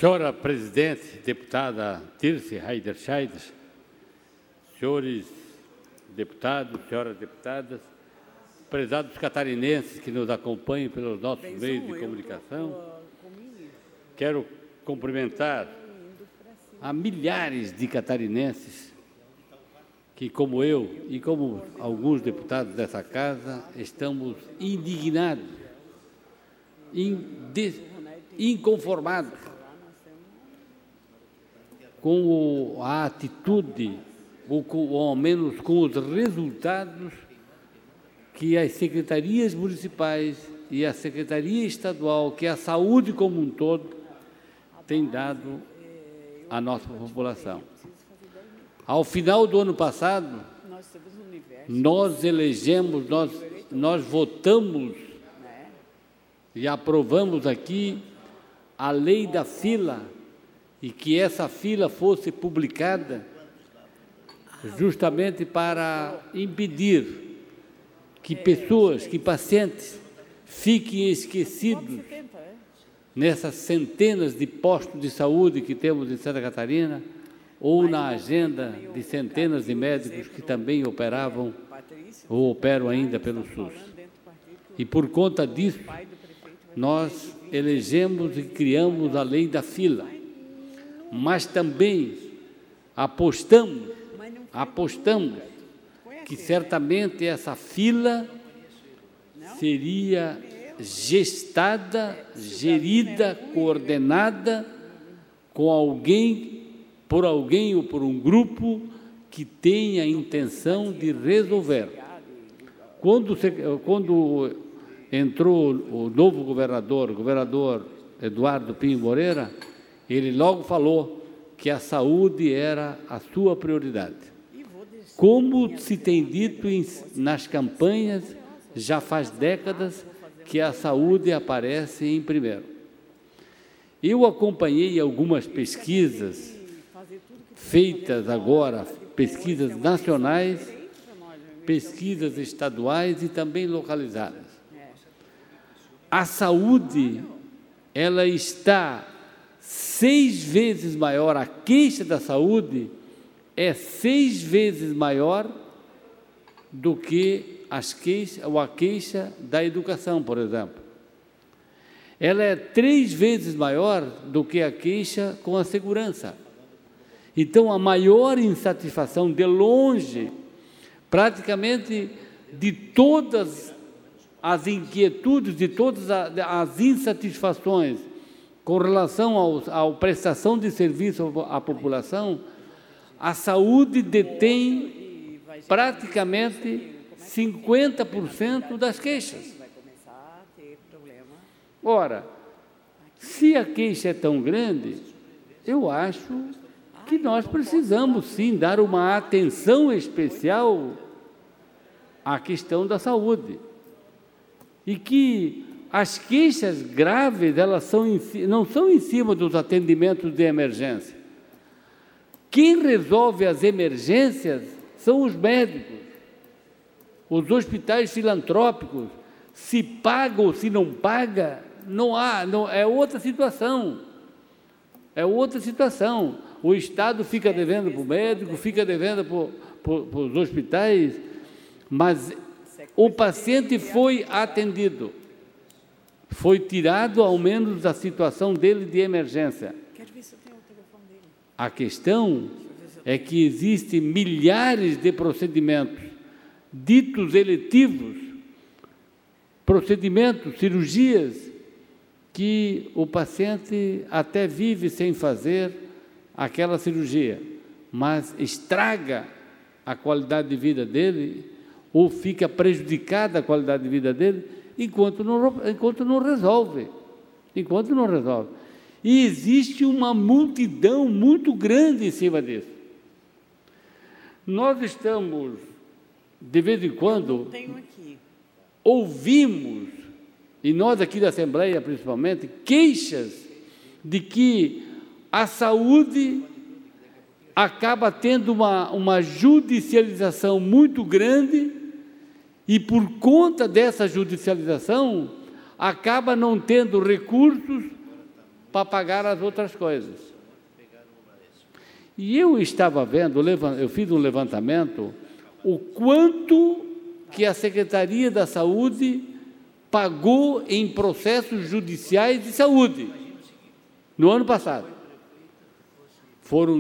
Senhora Presidente, deputada Tirce Heiderscheid, senhores deputados, senhoras deputadas, prezados catarinenses que nos acompanham pelos nossos meios de comunicação, quero cumprimentar a milhares de catarinenses que, como eu e como alguns deputados dessa casa, estamos indignados, inconformados com a atitude, ou ao menos com os resultados que as secretarias municipais e a Secretaria Estadual, que a saúde como um todo, tem dado à nossa população. Ao final do ano passado, nós elegemos, nós votamos e aprovamos aqui a lei da fila, e que essa fila fosse publicada justamente para impedir que pessoas, que pacientes fiquem esquecidos nessas centenas de postos de saúde que temos em Santa Catarina, ou na agenda de centenas de médicos que também operavam ou operam ainda pelo SUS. E por conta disso, nós elegemos e criamos a lei da fila, mas também apostamos que certamente essa fila seria gestada, gerida, coordenada com alguém, por alguém ou por um grupo que tenha a intenção de resolver. Quando entrou o novo governador, o governador Eduardo Pinho Moreira, ele logo falou que a saúde era a sua prioridade. Como se tem dito nas campanhas, já faz décadas que a saúde aparece em primeiro. Eu acompanhei algumas pesquisas feitas agora, pesquisas nacionais, pesquisas estaduais e também localizadas. A saúde, ela está 6 vezes maior, a queixa da saúde é 6 vezes maior do que a queixa da educação, por exemplo. Ela é 3 vezes maior do que a queixa com a segurança. Então, a maior insatisfação, de longe, praticamente de todas as inquietudes, de todas as insatisfações com relação à prestação de serviço à população, a saúde detém praticamente 50% das queixas. Ora, se a queixa é tão grande, eu acho que nós precisamos, sim, dar uma atenção especial à questão da saúde. E que as queixas graves, elas não são em cima dos atendimentos de emergência. Quem resolve as emergências são os médicos, os hospitais filantrópicos. Se paga ou se não paga, é outra situação. É outra situação. O Estado fica devendo para o médico, fica devendo para os hospitais, mas o paciente foi atendido, foi tirado ao menos da situação dele de emergência. A questão é que existem milhares de procedimentos ditos eletivos, procedimentos, cirurgias, que o paciente até vive sem fazer aquela cirurgia, mas estraga a qualidade de vida dele, ou fica prejudicada a qualidade de vida dele, enquanto não resolve. E existe uma multidão muito grande em cima disso. Nós estamos, de vez em quando, ouvimos, e nós aqui da Assembleia principalmente, queixas de que a saúde acaba tendo uma judicialização muito grande e, por conta dessa judicialização, acaba não tendo recursos para pagar as outras coisas. E eu estava vendo, eu fiz um levantamento, o quanto que a Secretaria da Saúde pagou em processos judiciais de saúde no ano passado. Foram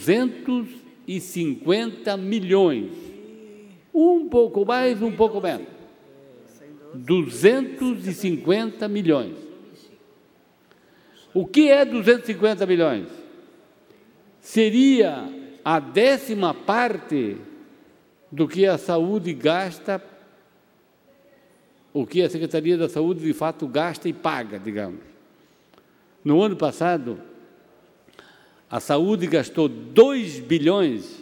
250 milhões. Um pouco mais, um pouco menos. 250 milhões. O que é 250 milhões? Seria a 10ª parte do que a saúde gasta, o que a Secretaria da Saúde de fato gasta e paga, digamos. No ano passado, a saúde gastou 2 bilhões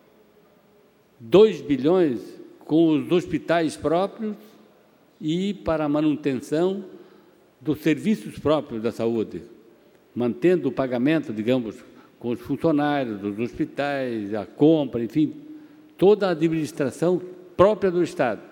com os hospitais próprios e para a manutenção dos serviços próprios da saúde, mantendo o pagamento, digamos, com os funcionários dos hospitais, a compra, enfim, toda a administração própria do Estado.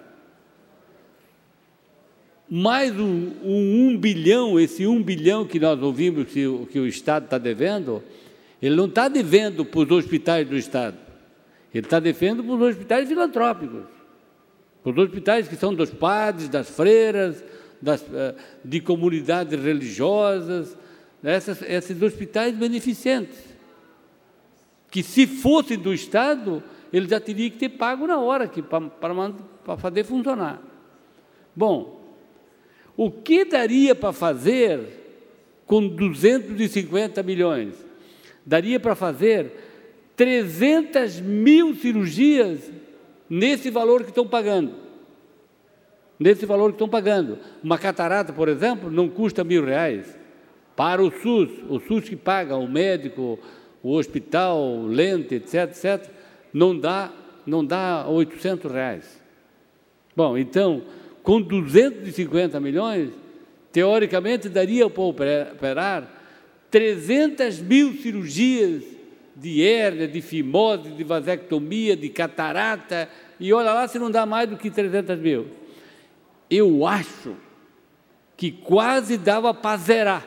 Mais um 1 bilhão, esse 1 bilhão que nós ouvimos que o Estado está devendo, ele não está devendo para os hospitais do Estado, ele está devendo para os hospitais filantrópicos, para os hospitais que são dos padres, das freiras, de comunidades religiosas, esses hospitais beneficentes, que se fossem do Estado, ele já teria que ter pago na hora para fazer funcionar. Bom, o que daria para fazer com 250 milhões? Daria para fazer 300 mil cirurgias nesse valor que estão pagando. Nesse valor que estão pagando. Uma catarata, por exemplo, não custa R$1.000. Para o SUS que paga, o médico, o hospital, lente, etc., não dá R$800. Bom, então, com 250 milhões, teoricamente daria para operar 300 mil cirurgias de hérnia, de fimose, de vasectomia, de catarata, e olha lá se não dá mais do que 300 mil. Eu acho que quase dava para zerar.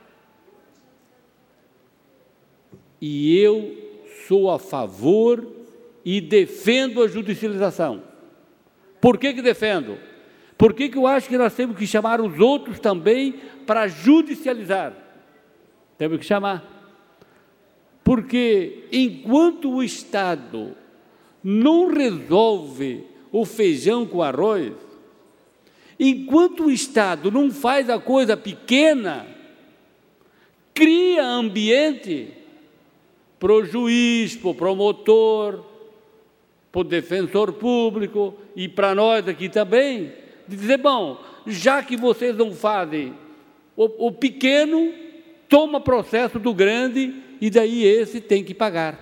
E eu sou a favor e defendo a judicialização. Por que defendo? Porque eu acho que nós temos que chamar os outros também para judicializar. Temos que chamar. Porque enquanto o Estado não resolve o feijão com arroz, enquanto o Estado não faz a coisa pequena, cria ambiente para o juiz, para o promotor, para o defensor público e para nós aqui também, de dizer, bom, já que vocês não fazem o pequeno, toma processo do grande e daí esse tem que pagar.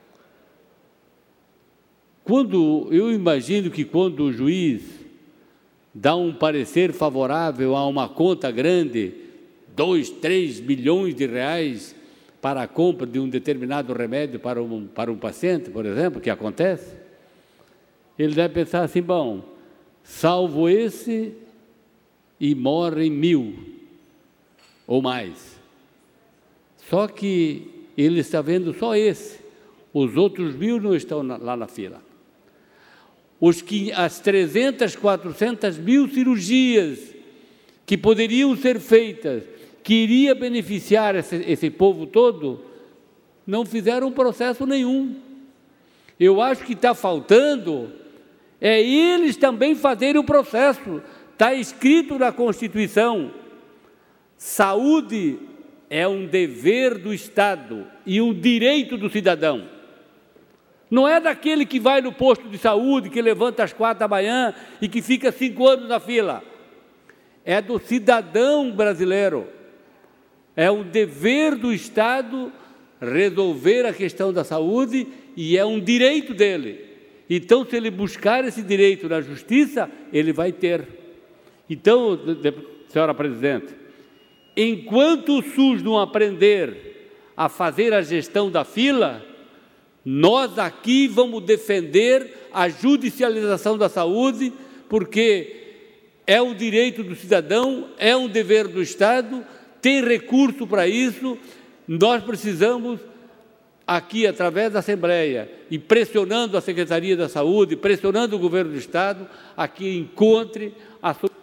Eu imagino que quando o juiz dá um parecer favorável a uma conta grande, 2, 3 milhões de reais para a compra de um determinado remédio para um paciente, por exemplo, que acontece, ele deve pensar assim, bom, salvo esse e morrem 1.000 ou mais. Só que ele está vendo só esse, os outros 1.000 não estão lá na fila. As 300, 400 mil cirurgias que poderiam ser feitas, que iria beneficiar esse povo todo, não fizeram processo nenhum. Eu acho que está faltando eles também fazerem o processo. Está escrito na Constituição, saúde é um dever do Estado e um direito do cidadão. Não é daquele que vai no posto de saúde, que levanta às 4 da manhã e que fica 5 anos na fila. É do cidadão brasileiro. É um dever do Estado resolver a questão da saúde e é um direito dele. Então, se ele buscar esse direito na justiça, ele vai ter. Então, senhora presidente, enquanto o SUS não aprender a fazer a gestão da fila, nós aqui vamos defender a judicialização da saúde, porque é um direito do cidadão, é um dever do Estado, tem recurso para isso. Nós precisamos, aqui, através da Assembleia, e pressionando a Secretaria da Saúde, pressionando o Governo do Estado, a que encontre a solução.